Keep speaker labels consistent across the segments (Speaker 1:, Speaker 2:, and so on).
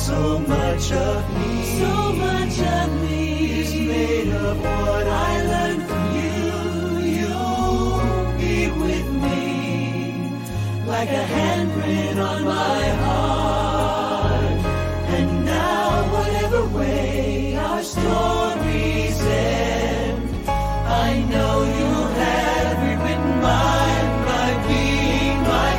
Speaker 1: So much of me is made of what I learned from you. You'll be with me like a handprint on my heart. And now, whatever way our stories end, I know you have rewritten mine by being my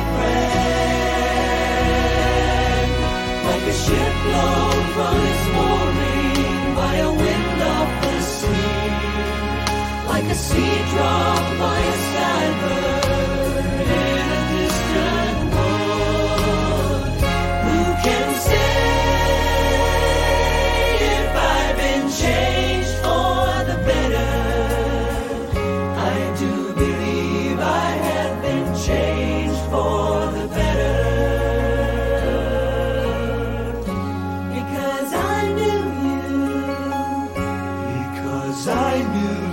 Speaker 1: friend. Like a ship blown from its mooring by a wind off the sea, like a seed dropped by a skybird in a distant wood. Who can say if I've been changed for the better? I do believe I have been changed for the better. Because I knew you. Because I knew